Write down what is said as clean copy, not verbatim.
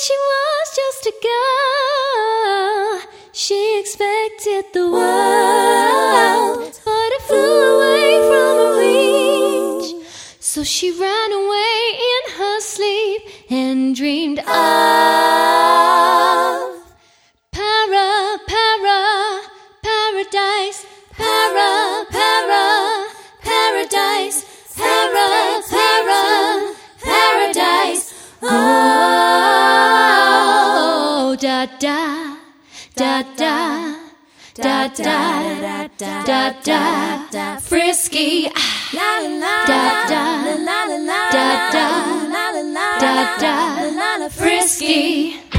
she was just a girl. She expected the world, but it flew away from her reach. So she ran away in her sleep and dreamed of paradise, paradise, paradise. Oh, da da, da da, da da, da da, frisky, da da, da da, da da, frisky.